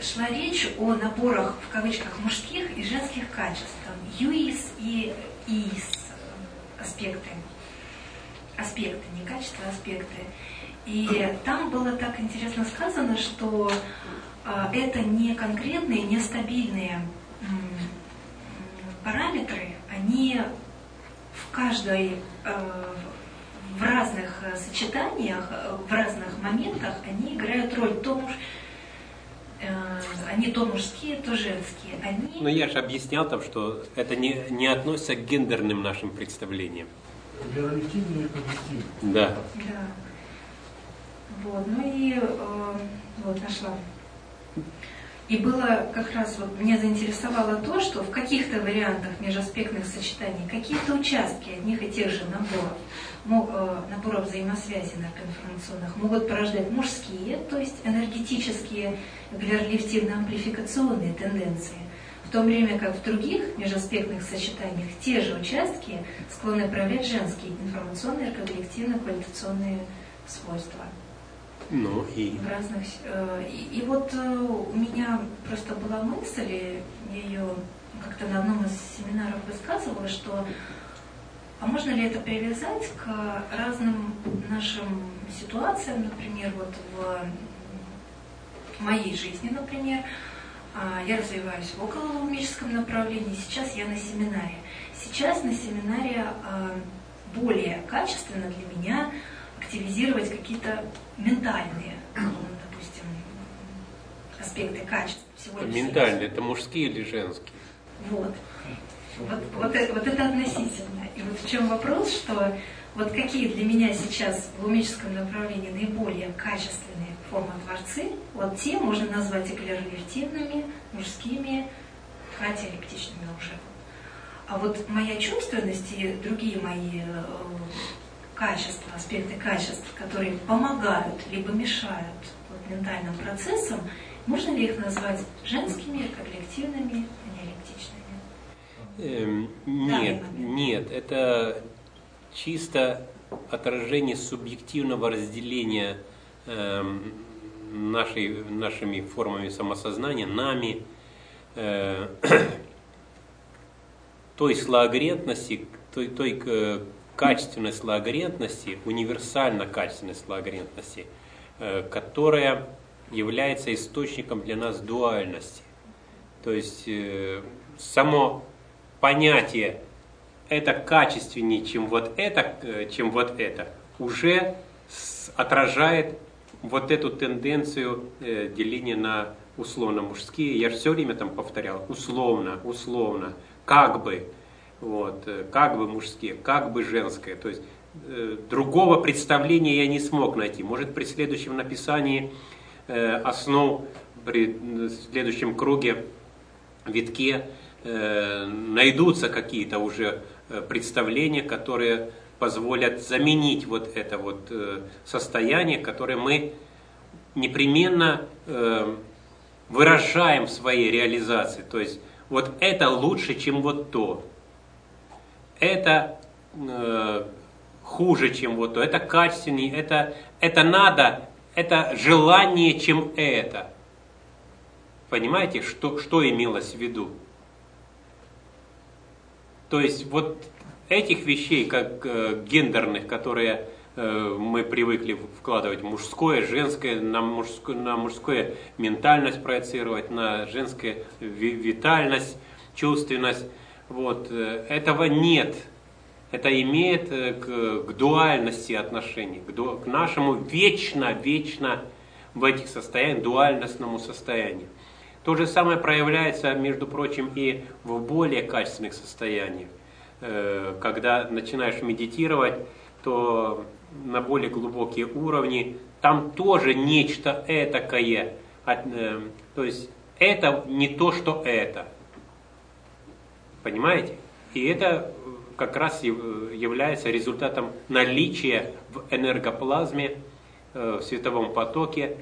шла речь о наборах, в кавычках, мужских и женских качеств. Там, юис и иис аспекты. Аспекты, не качества, а аспекты. И там было так интересно сказано, что это не конкретные, не стабильные параметры, они в каждой, в разных сочетаниях, в разных моментах, они играют роль. Они то мужские, то женские. Но я же объяснял там, что это не относится к гендерным нашим представлениям. Биорефтивные и когнитивные. Да. Да. Вот, ну и вот нашла. И было как раз, вот меня заинтересовало то, что в каких-то вариантах межаспектных сочетаний какие-то участки одних и тех же наборов взаимосвязи энергоинформационных могут порождать мужские, то есть энергетические, глерлифтивно-амплификационные тенденции, в то время как в других межаспектных сочетаниях те же участки склонны проявлять женские информационные, эргоглифтивно-квалификационные свойства. Ну и... В разных, и вот у меня просто была мысль, я ее как-то на одном из семинаров высказывала, что а можно ли это привязать к разным нашим ситуациям, например, вот в моей жизни, например, я развиваюсь в окололуническом направлении, сейчас я на семинаре. Сейчас на семинаре более качественно для меня активизировать какие-то ментальные, допустим, аспекты качества. Ментальные, это мужские или женские? Вот это относительно. И вот в чем вопрос, что вот какие для меня сейчас в лумическом направлении наиболее качественные формы-творцы, вот те можно назвать эклеролевтивными, мужскими, катиэллиптичными уже. А вот моя чувственность и другие мои качества, аспекты качеств, которые помогают либо мешают вот, ментальным процессам, можно ли их назвать женскими, коллективными, неэллиптичными? Нет, это чисто отражение субъективного разделения нашими формами самосознания, нами, той слоагрентности, той качественной слоагрентности, универсально качественной слоагрентности, которая является источником для нас дуальности. То есть само понятие «это качественнее, чем вот это», уже отражает вот эту тенденцию деления на условно-мужские. Я же все время там повторял, условно, как бы мужские, как бы женское. То есть другого представления я не смог найти. Может, при следующем написании основ, при следующем круге, витке, найдутся какие-то уже представления, которые позволят заменить вот это вот состояние, которое мы непременно выражаем в своей реализации. То есть вот это лучше, чем вот то. Это хуже, чем вот то. Это качественнее, это надо, это желание, чем это. Понимаете, что имелось в виду? То есть вот этих вещей, как гендерных, которые мы привыкли вкладывать в мужское, женское, на мужское ментальность проецировать, на женское витальность, чувственность, вот, этого нет. Это имеет к дуальности отношение, к нашему вечно в этих состояниях, дуальностному состоянию. То же самое проявляется, между прочим, и в более качественных состояниях. Когда начинаешь медитировать, то на более глубокие уровни, там тоже нечто этакое. То есть это не то, что это. Понимаете? И это как раз является результатом наличия в энергоплазме, в световом потоке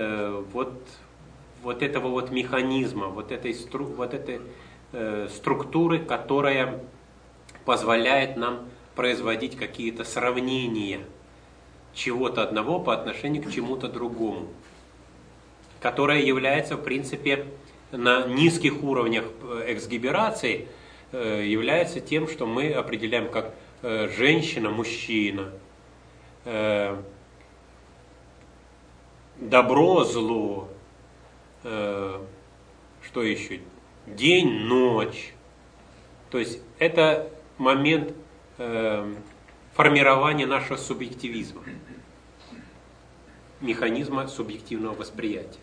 вот этого вот механизма, вот этой структуры, которая позволяет нам производить какие-то сравнения чего-то одного по отношению к чему-то другому. которая является, в принципе, на низких уровнях эксгиберации, является тем, что мы определяем как женщина, мужчина, добро, зло, что еще? День, ночь. То есть это момент формирования нашего субъективизма, механизма субъективного восприятия.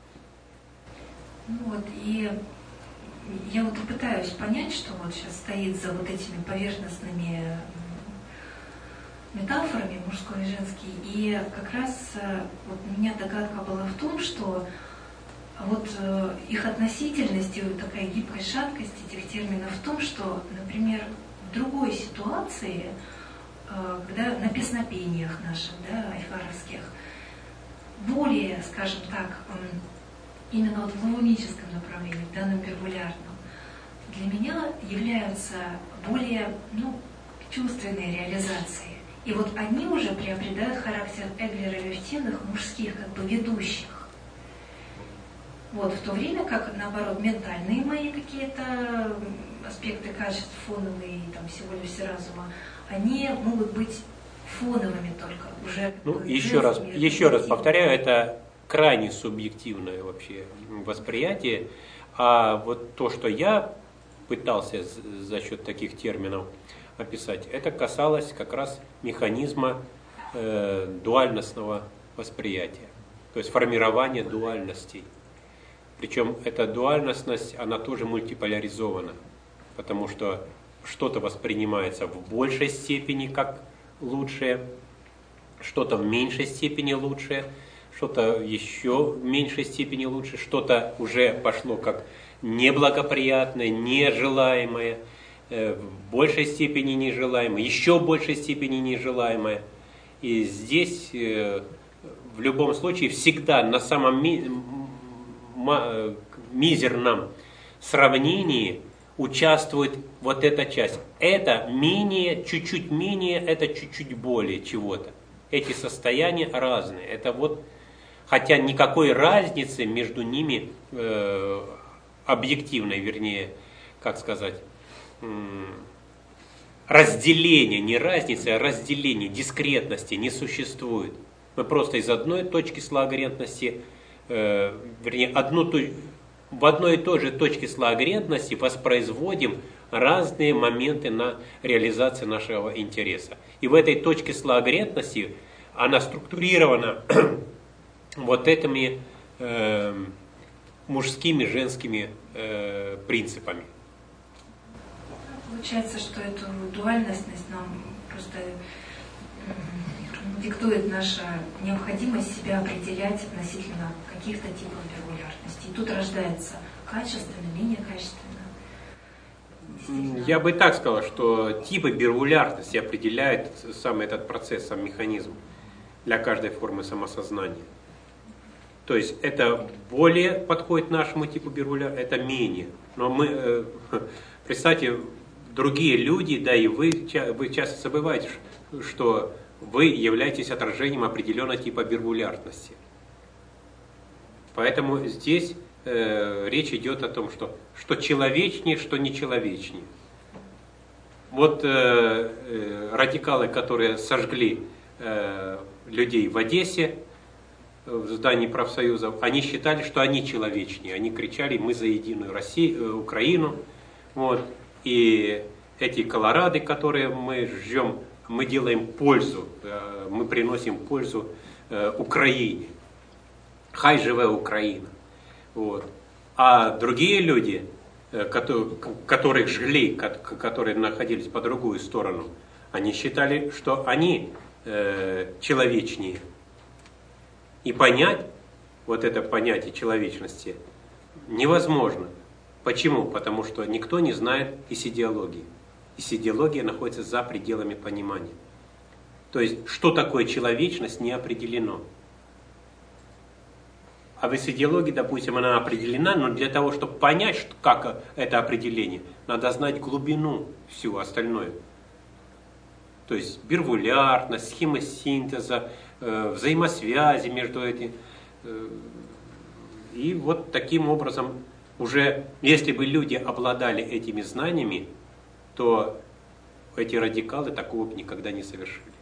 Вот, и я вот и пытаюсь понять, что вот сейчас стоит за вот этими поверхностными метафорами мужской и женский. И как раз вот у меня догадка была в том, что вот их относительность и вот такая гибкость, шаткость этих терминов в том, что, например, в другой ситуации, когда на песнопениях наших, да, айфаровских, более, скажем так, именно вот в лауническом направлении, в данном первулярном, для меня являются более чувственные реализации. И вот они уже приобретают характер Эглера-Левтиных мужских, как бы ведущих. Вот, в то время как, наоборот, ментальные мои какие-то аспекты качеств, фоновые, там, всего лишь разума, они могут быть фоновыми только уже. Еще раз повторяю, это крайне субъективное вообще восприятие, а вот то, что я пытался за счет таких терминов описать, это касалось как раз механизма дуальностного восприятия, то есть формирования дуальностей. Причем эта дуальностность, она тоже мультиполяризована, потому что что-то воспринимается в большей степени как лучшее, что-то в меньшей степени лучшее, что-то еще в меньшей степени лучше, что-то уже пошло как неблагоприятное, нежелаемое, в большей степени нежелаемое, еще в большей степени нежелаемое. И здесь в любом случае всегда на самом мизерном сравнении участвует вот эта часть. Это менее, чуть-чуть менее, это чуть-чуть более чего-то. Эти состояния разные. Это вот, хотя никакой разницы между ними объективной, вернее, как сказать, разделения, не разницы, а разделения, дискретности не существует. Мы просто из одной точки слагорентности, вернее, в одной и той же точке слагорентности воспроизводим разные моменты на реализацию нашего интереса. И в этой точке слагорентности она структурирована вот этими мужскими, женскими принципами. Получается, что эту дуальность нам просто диктует наша необходимость себя определять относительно каких-то типов первулярности. И тут рождается качественно, менее качественно. Я бы так сказал, что типы первулярности определяют сам этот процесс, сам механизм для каждой формы самосознания. То есть это более подходит нашему типу первулярности, это менее. Но мы, представьте, другие люди, да и вы часто забываете, что вы являетесь отражением определенного типа первулярности. Поэтому здесь речь идет о том, что человечнее, что нечеловечнее. Вот радикалы, которые сожгли людей в Одессе, в здании профсоюзов, они считали, что они человечнее. Они кричали: мы за единую Россию, Украину. Вот. И эти колорады, которые мы жжем, мы делаем пользу, мы приносим пользу Украине. Хай живе Украина. Вот. А другие люди, которых жгли, которые находились по другую сторону, они считали, что они человечнее. И понять вот это понятие человечности невозможно. Почему? Потому что никто не знает исидеологии. Исидеология находится за пределами понимания. То есть, что такое человечность, не определено. А в исидеологии, допустим, она определена, но для того, чтобы понять, как это определение, надо знать глубину всего остальное. То есть, первулярность, схема синтеза, взаимосвязи между этими, И вот таким образом уже, если бы люди обладали этими знаниями, то эти радикалы такого бы никогда не совершили.